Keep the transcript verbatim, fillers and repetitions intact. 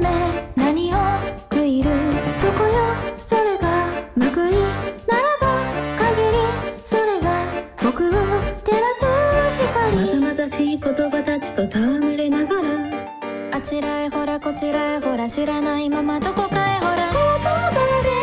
め何を食いるどこよそれが報いならば限りそれが僕を照らす光まざまざしい言葉たちと戯れながらあちらへほらこちらへほら知らないままどこかへほら言葉で